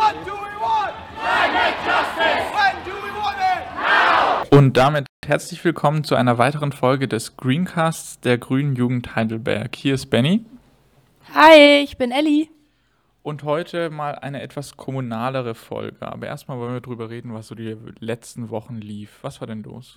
What do we want? Climate justice! When do we want it? Now! Und damit herzlich willkommen zu einer weiteren Folge des Greencasts der Grünen Jugend Heidelberg. Hier ist Benny. Hi, ich bin Elli. Und heute mal eine etwas kommunalere Folge. Aber erstmal wollen wir drüber reden, was so die letzten Wochen lief. Was war denn los?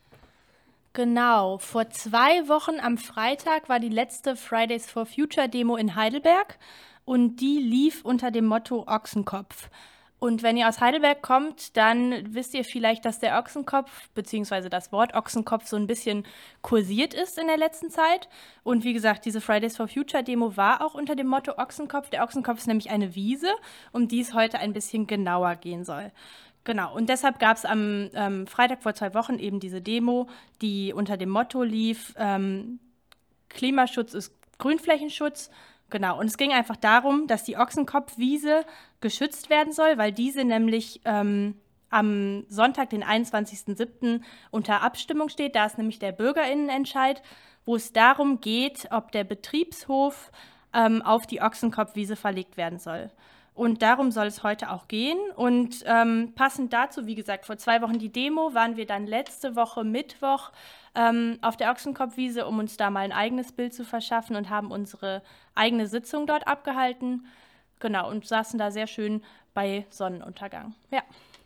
Genau, vor 2 Wochen am Freitag war die letzte Fridays for Future Demo in Heidelberg und die lief unter dem Motto Ochsenkopf. Und wenn ihr aus Heidelberg kommt, dann wisst ihr vielleicht, dass der Ochsenkopf bzw. das Wort Ochsenkopf so ein bisschen kursiert ist in der letzten Zeit. Und wie gesagt, diese Fridays for Future Demo war auch unter dem Motto Ochsenkopf. Der Ochsenkopf ist nämlich eine Wiese, um die es heute ein bisschen genauer gehen soll. Genau, und deshalb gab es am Freitag vor 2 Wochen eben diese Demo, die unter dem Motto lief, Klimaschutz ist Grünflächenschutz. Genau, und es ging einfach darum, dass die Ochsenkopfwiese geschützt werden soll, weil diese nämlich am Sonntag, den 21.07. unter Abstimmung steht. Da ist nämlich der BürgerInnenentscheid, wo es darum geht, ob der Betriebshof auf die Ochsenkopfwiese verlegt werden soll. Und darum soll es heute auch gehen. Und passend dazu, wie gesagt, vor 2 Wochen die Demo, waren wir dann letzte Woche Mittwoch auf der Ochsenkopfwiese, um uns da mal ein eigenes Bild zu verschaffen und haben unsere eigene Sitzung dort abgehalten. Genau, und saßen da sehr schön bei Sonnenuntergang. Ja.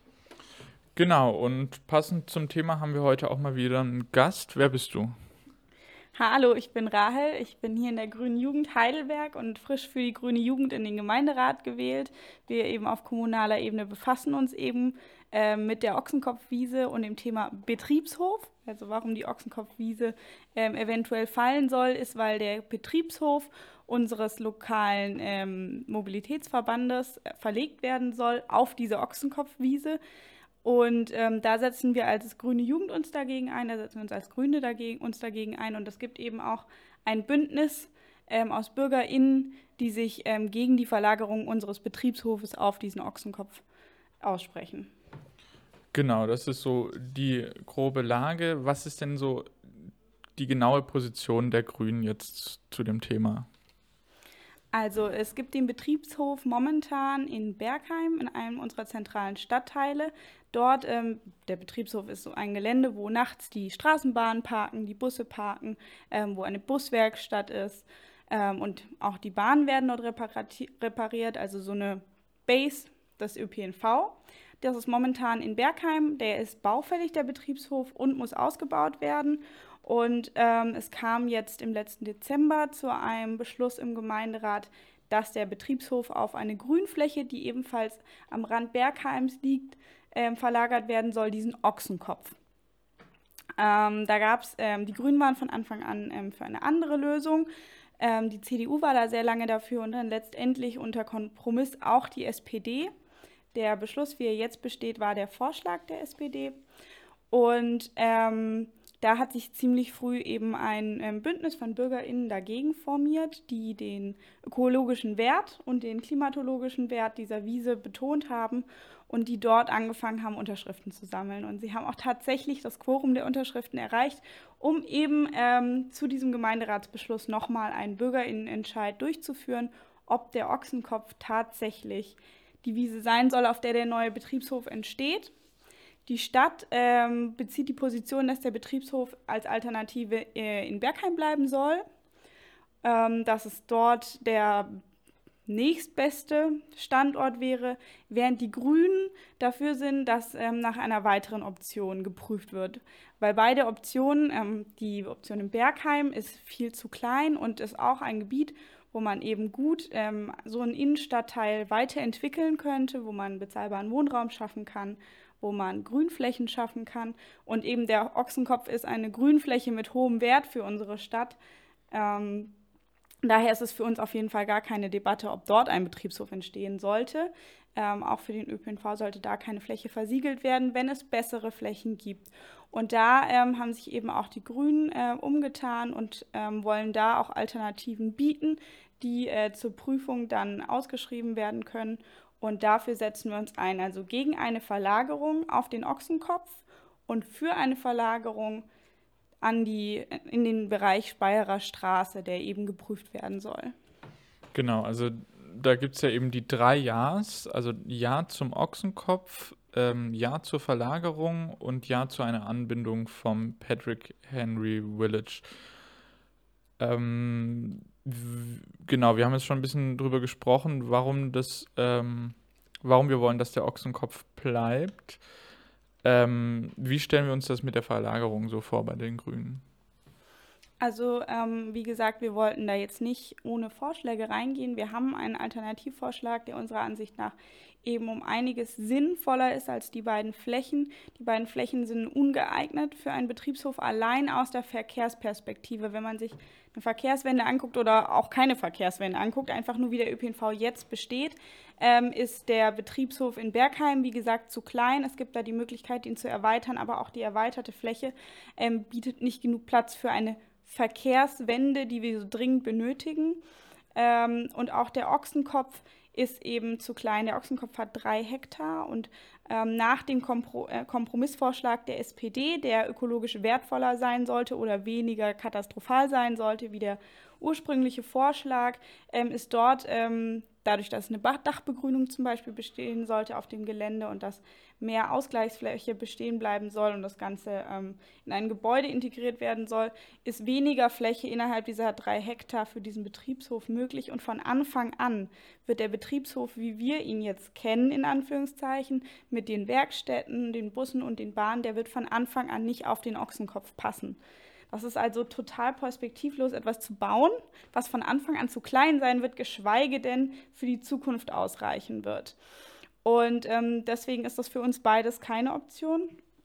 Genau, und passend zum Thema haben wir heute auch mal wieder einen Gast. Wer bist du? Hallo, ich bin Rahel. Ich bin hier in der Grünen Jugend Heidelberg und frisch für die Grüne Jugend in den Gemeinderat gewählt. Wir eben auf kommunaler Ebene befassen uns eben mit der Ochsenkopfwiese und dem Thema Betriebshof. Also warum die Ochsenkopfwiese eventuell fallen soll, ist, weil der Betriebshof unseres lokalen Mobilitätsverbandes verlegt werden soll auf diese Ochsenkopfwiese. Und da setzen wir als Grüne Jugend uns dagegen ein, da setzen wir uns als Grüne uns dagegen ein. Und es gibt eben auch ein Bündnis aus BürgerInnen, die sich gegen die Verlagerung unseres Betriebshofes auf diesen Ochsenkopf aussprechen. Genau, das ist so die grobe Lage. Was ist denn so die genaue Position der Grünen jetzt zu dem Thema? Also es gibt den Betriebshof momentan in Bergheim, in einem unserer zentralen Stadtteile. Dort, der Betriebshof ist so ein Gelände, wo nachts die Straßenbahnen parken, die Busse parken, wo eine Buswerkstatt ist und auch die Bahnen werden dort repariert, also so eine Base des ÖPNV. Das ist momentan in Bergheim, der ist baufällig, der Betriebshof, und muss ausgebaut werden. Und es kam jetzt im letzten Dezember zu einem Beschluss im Gemeinderat, dass der Betriebshof auf eine Grünfläche, die ebenfalls am Rand Bergheims liegt, verlagert werden soll, diesen Ochsenkopf. Da gab es, die Grünen waren von Anfang an für eine andere Lösung. Die CDU war da sehr lange dafür und dann letztendlich unter Kompromiss auch die SPD. Der Beschluss, wie er jetzt besteht, war der Vorschlag der SPD. Und da hat sich ziemlich früh eben ein Bündnis von BürgerInnen dagegen formiert, die den ökologischen Wert und den klimatologischen Wert dieser Wiese betont haben und die dort angefangen haben, Unterschriften zu sammeln. Und sie haben auch tatsächlich das Quorum der Unterschriften erreicht, um eben zu diesem Gemeinderatsbeschluss nochmal einen BürgerInnenentscheid durchzuführen, ob der Ochsenkopf tatsächlich die Wiese sein soll, auf der der neue Betriebshof entsteht. Die Stadt bezieht die Position, dass der Betriebshof als Alternative in Bergheim bleiben soll, dass es dort der nächstbeste Standort wäre, während die Grünen dafür sind, dass nach einer weiteren Option geprüft wird. Weil beide Optionen, die Option in Bergheim ist viel zu klein und ist auch ein Gebiet, wo man eben gut so einen Innenstadtteil weiterentwickeln könnte, wo man bezahlbaren Wohnraum schaffen kann, wo man Grünflächen schaffen kann. Und eben der Ochsenkopf ist eine Grünfläche mit hohem Wert für unsere Stadt. Daher ist es für uns auf jeden Fall gar keine Debatte, ob dort ein Betriebshof entstehen sollte. Auch für den ÖPNV sollte da keine Fläche versiegelt werden, wenn es bessere Flächen gibt. Und da haben sich eben auch die Grünen umgetan und wollen da auch Alternativen bieten, die zur Prüfung dann ausgeschrieben werden können. Und dafür setzen wir uns ein, also gegen eine Verlagerung auf den Ochsenkopf und für eine Verlagerung in den Bereich Speyerer Straße, der eben geprüft werden soll. Genau, also da gibt es ja eben die 3 Ja's, also Ja zum Ochsenkopf, Ja zur Verlagerung und Ja zu einer Anbindung vom Patrick Henry Village. Genau, wir haben jetzt schon ein bisschen drüber gesprochen, warum wir wollen, dass der Ochsenkopf bleibt. Wie stellen wir uns das mit der Verlagerung so vor bei den Grünen? Also, wie gesagt, wir wollten da jetzt nicht ohne Vorschläge reingehen. Wir haben einen Alternativvorschlag, der unserer Ansicht nach eben um einiges sinnvoller ist als die beiden Flächen. Die beiden Flächen sind ungeeignet für einen Betriebshof allein aus der Verkehrsperspektive. Wenn man sich eine Verkehrswende anguckt oder auch keine Verkehrswende anguckt, einfach nur wie der ÖPNV jetzt besteht, ist der Betriebshof in Bergheim, wie gesagt, zu klein. Es gibt da die Möglichkeit, ihn zu erweitern, aber auch die erweiterte Fläche bietet nicht genug Platz für eine Verkehrswende, die wir so dringend benötigen. Und auch der Ochsenkopf ist eben zu klein. Der Ochsenkopf hat 3 Hektar und nach dem Kompromissvorschlag der SPD, der ökologisch wertvoller sein sollte oder weniger katastrophal sein sollte wie der ursprüngliche Vorschlag, ist dort, dadurch, dass eine Dachbegrünung zum Beispiel bestehen sollte auf dem Gelände und dass mehr Ausgleichsfläche bestehen bleiben soll und das Ganze in ein Gebäude integriert werden soll, ist weniger Fläche innerhalb dieser 3 Hektar für diesen Betriebshof möglich. Und von Anfang an wird der Betriebshof, wie wir ihn jetzt kennen, in Anführungszeichen, mit den Werkstätten, den Bussen und den Bahnen, der wird von Anfang an nicht auf den Ochsenkopf passen. Das ist also total perspektivlos, etwas zu bauen, was von Anfang an zu klein sein wird, geschweige denn für die Zukunft ausreichen wird. Und deswegen ist das für uns beides keine Option.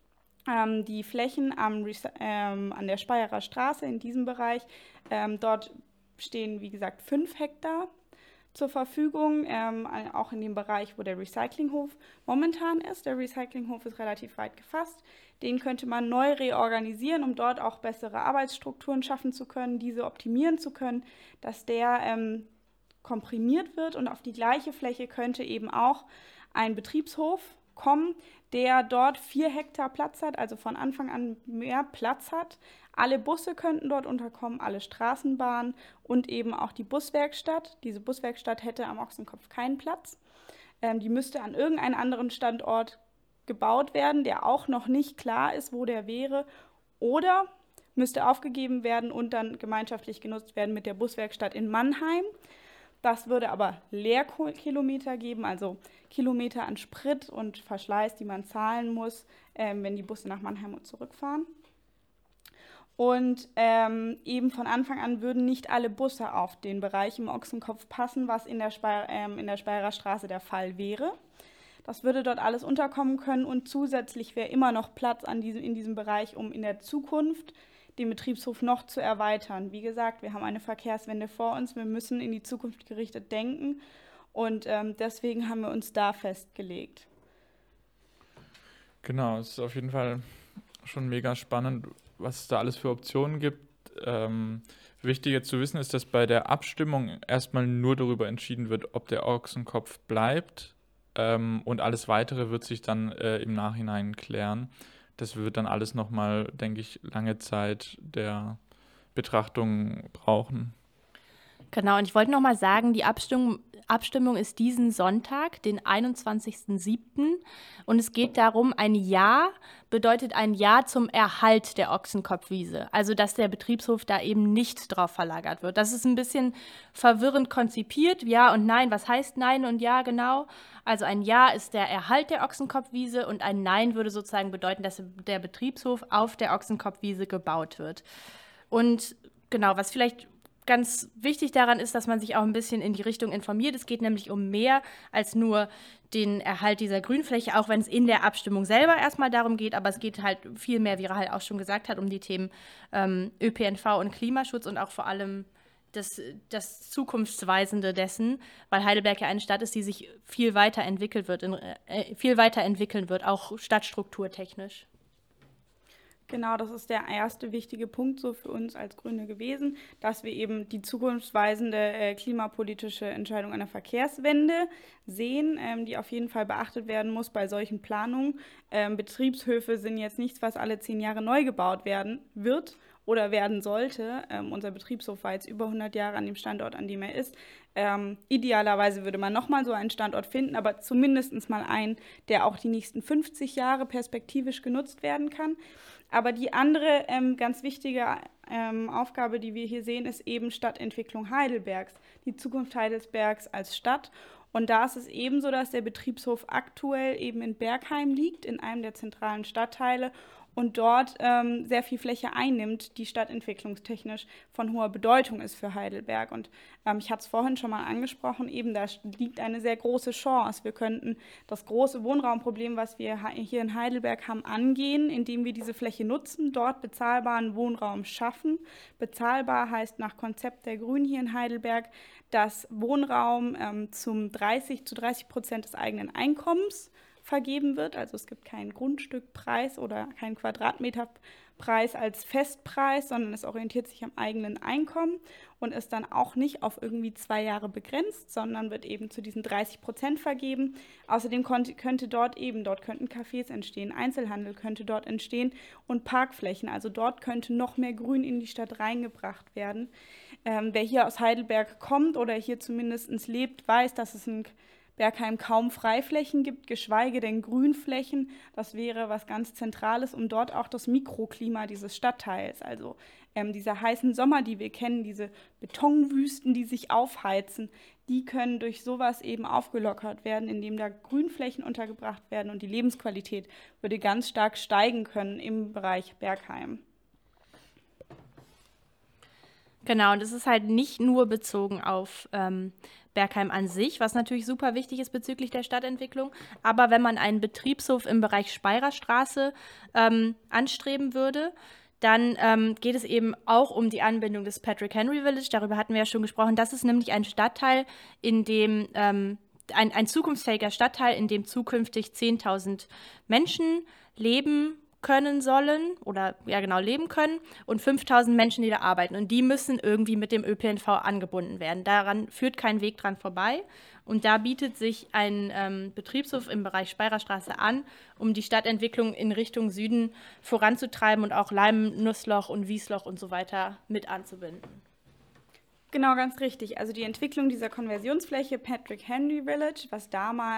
Die Flächen an der Speyerer Straße in diesem Bereich, dort stehen, wie gesagt, 5 Hektar zur Verfügung, auch in dem Bereich, wo der Recyclinghof momentan ist. Der Recyclinghof ist relativ weit gefasst. Den könnte man neu reorganisieren, um dort auch bessere Arbeitsstrukturen schaffen zu können, diese optimieren zu können, dass der komprimiert wird. Und auf die gleiche Fläche könnte eben auch ein Betriebshof kommen, der dort 4 Hektar Platz hat, also von Anfang an mehr Platz hat. Alle Busse könnten dort unterkommen, alle Straßenbahnen und eben auch die Buswerkstatt. Diese Buswerkstatt hätte am Ochsenkopf keinen Platz. Die müsste an irgendeinen anderen Standort gebaut werden, der auch noch nicht klar ist, wo der wäre, oder müsste aufgegeben werden und dann gemeinschaftlich genutzt werden mit der Buswerkstatt in Mannheim. Das würde aber Leerkilometer geben, also Kilometer an Sprit und Verschleiß, die man zahlen muss, wenn die Busse nach Mannheim und zurückfahren. Und eben von Anfang an würden nicht alle Busse auf den Bereich im Ochsenkopf passen, was in der Speyerer Straße der Fall wäre. Das würde dort alles unterkommen können und zusätzlich wäre immer noch Platz in diesem Bereich, um in der Zukunft den Betriebshof noch zu erweitern. Wie gesagt, wir haben eine Verkehrswende vor uns, wir müssen in die Zukunft gerichtet denken und deswegen haben wir uns da festgelegt. Genau, es ist auf jeden Fall schon mega spannend, was es da alles für Optionen gibt. Wichtiger zu wissen ist, dass bei der Abstimmung erstmal nur darüber entschieden wird, ob der Ochsenkopf bleibt, und alles Weitere wird sich dann im Nachhinein klären. Das wird dann alles nochmal, denke ich, lange Zeit der Betrachtung brauchen. Genau, und ich wollte nochmal sagen, die Abstimmung ist diesen Sonntag, den 21.07. Und es geht darum, ein Ja bedeutet ein Ja zum Erhalt der Ochsenkopfwiese. Also, dass der Betriebshof da eben nicht drauf verlagert wird. Das ist ein bisschen verwirrend konzipiert. Ja und Nein, was heißt Nein und Ja genau? Also ein Ja ist der Erhalt der Ochsenkopfwiese und ein Nein würde sozusagen bedeuten, dass der Betriebshof auf der Ochsenkopfwiese gebaut wird. Und genau, was vielleicht ganz wichtig daran ist, dass man sich auch ein bisschen in die Richtung informiert. Es geht nämlich um mehr als nur den Erhalt dieser Grünfläche, auch wenn es in der Abstimmung selber erstmal darum geht, aber es geht halt viel mehr, wie Rahel auch schon gesagt hat, um die Themen ÖPNV und Klimaschutz und auch vor allem das Zukunftsweisende dessen, weil Heidelberg ja eine Stadt ist, die sich viel weiterentwickelt wird, auch stadtstrukturtechnisch. Genau, das ist der erste wichtige Punkt so für uns als Grüne gewesen, dass wir eben die zukunftsweisende klimapolitische Entscheidung einer Verkehrswende sehen, die auf jeden Fall beachtet werden muss bei solchen Planungen. Betriebshöfe sind jetzt nichts, was alle 10 Jahre neu gebaut werden wird oder werden sollte. Unser Betriebshof war jetzt über 100 Jahre an dem Standort, an dem er ist. Idealerweise würde man nochmal so einen Standort finden, aber zumindest mal einen, der auch die nächsten 50 Jahre perspektivisch genutzt werden kann. Aber die andere ganz wichtige Aufgabe, die wir hier sehen, ist eben Stadtentwicklung Heidelbergs, die Zukunft Heidelbergs als Stadt. Und da ist es eben so, dass der Betriebshof aktuell eben in Bergheim liegt, in einem der zentralen Stadtteile und dort sehr viel Fläche einnimmt, die stadtentwicklungstechnisch von hoher Bedeutung ist für Heidelberg. Und ich hatte es vorhin schon mal angesprochen, eben da liegt eine sehr große Chance. Wir könnten das große Wohnraumproblem, was wir hier in Heidelberg haben, angehen, indem wir diese Fläche nutzen, dort bezahlbaren Wohnraum schaffen. Bezahlbar heißt nach Konzept der Grünen hier in Heidelberg, dass Wohnraum zu 30% des eigenen Einkommens vergeben wird. Also es gibt keinen Grundstückpreis oder keinen Quadratmeterpreis als Festpreis, sondern es orientiert sich am eigenen Einkommen und ist dann auch nicht auf irgendwie 2 Jahre begrenzt, sondern wird eben zu diesen 30% vergeben. Außerdem könnte dort könnten Cafés entstehen, Einzelhandel könnte dort entstehen und Parkflächen. Also dort könnte noch mehr Grün in die Stadt reingebracht werden. Wer hier aus Heidelberg kommt oder hier zumindest lebt, weiß, dass es in Bergheim kaum Freiflächen gibt, geschweige denn Grünflächen. Das wäre was ganz Zentrales, um dort auch das Mikroklima dieses Stadtteils, also diese heißen Sommer, die wir kennen, diese Betonwüsten, die sich aufheizen, die können durch sowas eben aufgelockert werden, indem da Grünflächen untergebracht werden und die Lebensqualität würde ganz stark steigen können im Bereich Bergheim. Genau, und es ist halt nicht nur bezogen auf Bergheim an sich, was natürlich super wichtig ist bezüglich der Stadtentwicklung. Aber wenn man einen Betriebshof im Bereich Speyerer Straße anstreben würde, dann geht es eben auch um die Anbindung des Patrick Henry Village. Darüber hatten wir ja schon gesprochen. Das ist nämlich ein Stadtteil, in dem ein zukunftsfähiger Stadtteil, in dem zukünftig 10.000 Menschen leben können sollen oder ja genau leben können und 5.000 Menschen, die da arbeiten. Und die müssen irgendwie mit dem ÖPNV angebunden werden. Daran führt kein Weg dran vorbei. Und da bietet sich ein Betriebshof im Bereich Speyerer Straße an, um die Stadtentwicklung in Richtung Süden voranzutreiben und auch Leim, Nussloch und Wiesloch und so weiter mit anzubinden. Genau, ganz richtig. Also die Entwicklung dieser Konversionsfläche Patrick Henry Village, was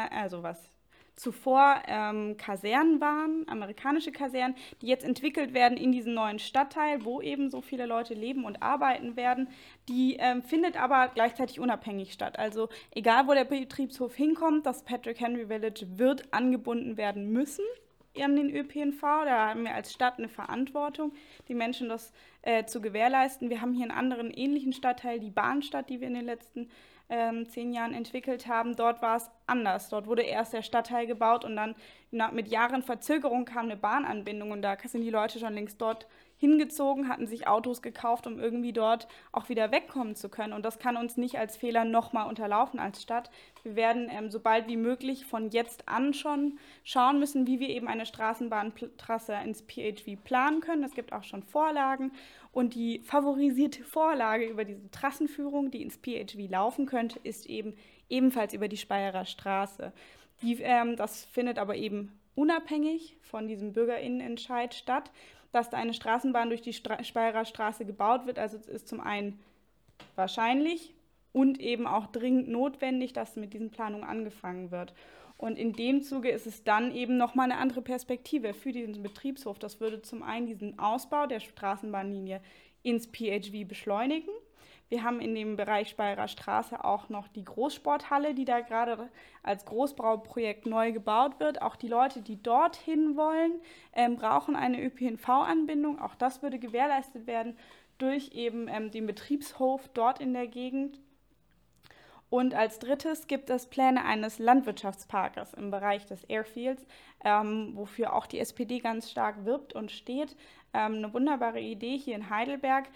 zuvor Kasernen waren, amerikanische Kasernen, die jetzt entwickelt werden in diesem neuen Stadtteil, wo eben so viele Leute leben und arbeiten werden. Die findet aber gleichzeitig unabhängig statt. Also egal, wo der Betriebshof hinkommt, das Patrick Henry Village wird angebunden werden müssen an den ÖPNV. Da haben wir als Stadt eine Verantwortung, die Menschen das zu gewährleisten. Wir haben hier einen anderen ähnlichen Stadtteil, die Bahnstadt, die wir in den letzten 10 Jahren entwickelt haben. Dort war es anders. Dort wurde erst der Stadtteil gebaut und dann mit Jahren Verzögerung kam eine Bahnanbindung und da sind die Leute schon längst dort hingezogen, hatten sich Autos gekauft, um irgendwie dort auch wieder wegkommen zu können. Und das kann uns nicht als Fehler nochmal unterlaufen als Stadt. Wir werden so bald wie möglich von jetzt an schon schauen müssen, wie wir eben eine Straßenbahntrasse ins PHV planen können. Es gibt auch schon Vorlagen. Und die favorisierte Vorlage über diese Trassenführung, die ins PHV laufen könnte, ist ebenfalls über die Speyerer Straße. Das findet aber eben unabhängig von diesem BürgerInnenentscheid statt, dass da eine Straßenbahn durch die Speyerer Straße gebaut wird. Also es ist zum einen wahrscheinlich und eben auch dringend notwendig, dass mit diesen Planungen angefangen wird. Und in dem Zuge ist es dann eben nochmal eine andere Perspektive für diesen Betriebshof. Das würde zum einen diesen Ausbau der Straßenbahnlinie ins PHV beschleunigen. Wir haben in dem Bereich Speyerer Straße auch noch die Großsporthalle, die da gerade als Großbauprojekt neu gebaut wird. Auch die Leute, die dorthin wollen, brauchen eine ÖPNV-Anbindung. Auch das würde gewährleistet werden durch eben den Betriebshof dort in der Gegend. Und als drittes gibt es Pläne eines Landwirtschaftsparkes im Bereich des Airfields, wofür auch die SPD ganz stark wirbt und steht. Eine wunderbare Idee hier in Heidelberg.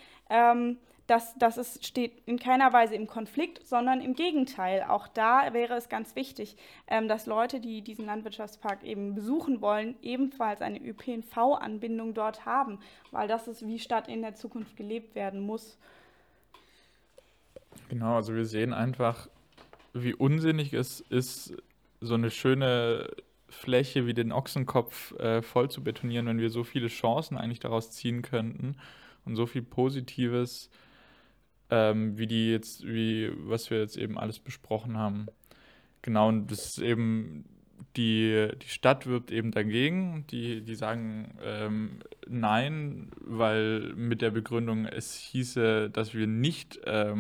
Das steht in keiner Weise im Konflikt, sondern im Gegenteil. Auch da wäre es ganz wichtig, dass Leute, die diesen Landwirtschaftspark eben besuchen wollen, ebenfalls eine ÖPNV-Anbindung dort haben, weil das ist, wie Stadt in der Zukunft gelebt werden muss. Genau, also wir sehen einfach, wie unsinnig es ist, so eine schöne Fläche wie den Ochsenkopf voll zu betonieren, wenn wir so viele Chancen eigentlich daraus ziehen könnten und so viel Positives was wir jetzt eben alles besprochen haben. Genau, und das ist eben, die Stadt wirbt eben dagegen. Die sagen nein, weil mit der Begründung, es hieße, dass wir nicht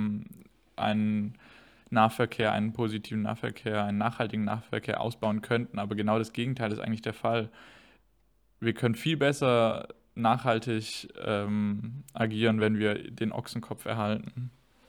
einen positiven Nahverkehr, einen nachhaltigen Nahverkehr ausbauen könnten. Aber genau das Gegenteil ist eigentlich der Fall. Wir können viel besser nachhaltig agieren, wenn wir den Ochsenkopf erhalten.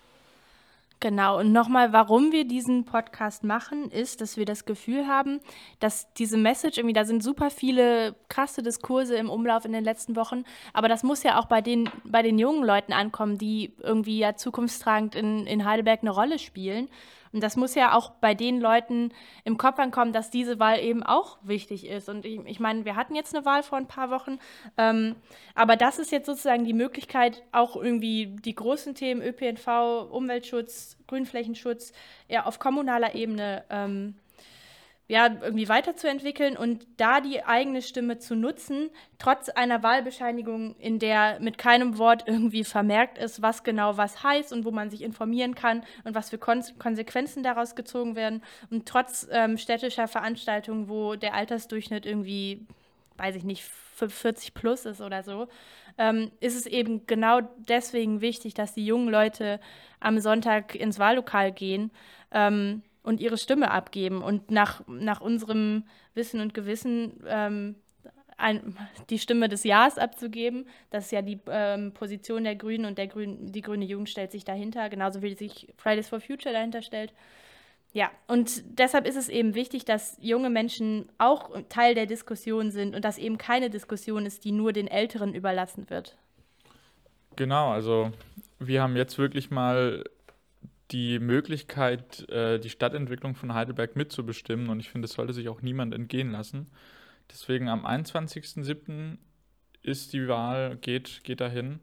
Genau, und nochmal, warum wir diesen Podcast machen, ist, dass wir das Gefühl haben, dass diese Message irgendwie, da sind super viele krasse Diskurse im Umlauf in den letzten Wochen, aber das muss ja auch bei den jungen Leuten ankommen, die irgendwie ja zukunftstragend in Heidelberg eine Rolle spielen. Und das muss ja auch bei den Leuten im Kopf ankommen, dass diese Wahl eben auch wichtig ist. Und ich meine, wir hatten jetzt eine Wahl vor ein paar Wochen, aber das ist jetzt sozusagen die Möglichkeit, auch irgendwie die großen Themen ÖPNV, Umweltschutz, Grünflächenschutz ja auf kommunaler Ebene irgendwie weiterzuentwickeln und da die eigene Stimme zu nutzen, trotz einer Wahlbescheinigung, in der mit keinem Wort irgendwie vermerkt ist, was genau was heißt und wo man sich informieren kann und was für Konsequenzen daraus gezogen werden. Und trotz städtischer Veranstaltungen, wo der Altersdurchschnitt irgendwie, weiß ich nicht, 40 plus ist oder so, ist es eben genau deswegen wichtig, dass die jungen Leute am Sonntag ins Wahllokal gehen und ihre Stimme abgeben und nach unserem Wissen und Gewissen die Stimme des Ja's abzugeben. Das ist ja die Position der Grünen und die grüne Jugend stellt sich dahinter, genauso wie sich Fridays for Future dahinter stellt. Ja, und deshalb ist es eben wichtig, dass junge Menschen auch Teil der Diskussion sind und dass eben keine Diskussion ist, die nur den Älteren überlassen wird. Genau, also wir haben jetzt wirklich mal die Möglichkeit, die Stadtentwicklung von Heidelberg mitzubestimmen und ich finde, es sollte sich auch niemand entgehen lassen. Deswegen am 21.07. ist die Wahl, geht dahin.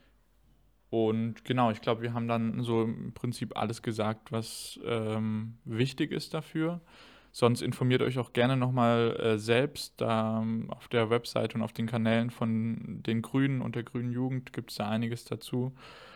Und genau, ich glaube, wir haben dann so im Prinzip alles gesagt, was wichtig ist dafür. Sonst informiert euch auch gerne nochmal selbst. Da auf der Website und auf den Kanälen von den Grünen und der Grünen Jugend gibt es da einiges dazu.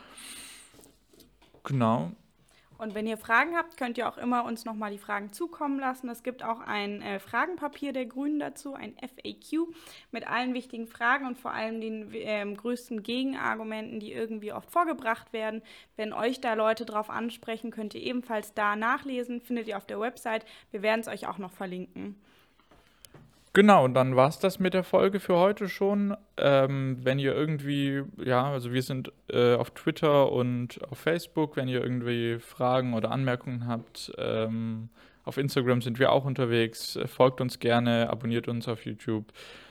Genau. Und wenn ihr Fragen habt, könnt ihr auch immer uns nochmal die Fragen zukommen lassen. Es gibt auch ein Fragenpapier der Grünen dazu, ein FAQ mit allen wichtigen Fragen und vor allem den größten Gegenargumenten, die irgendwie oft vorgebracht werden. Wenn euch da Leute drauf ansprechen, könnt ihr ebenfalls da nachlesen, findet ihr auf der Website. Wir werden es euch auch noch verlinken. Genau, und dann war es das mit der Folge für heute schon. Wenn ihr irgendwie, also wir sind auf Twitter und auf Facebook, wenn ihr irgendwie Fragen oder Anmerkungen habt. Auf Instagram sind wir auch unterwegs. Folgt uns gerne, abonniert uns auf YouTube.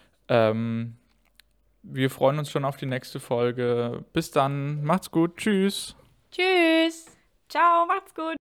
Wir freuen uns schon auf die nächste Folge. Bis dann, macht's gut, tschüss. Tschüss. Ciao, macht's gut.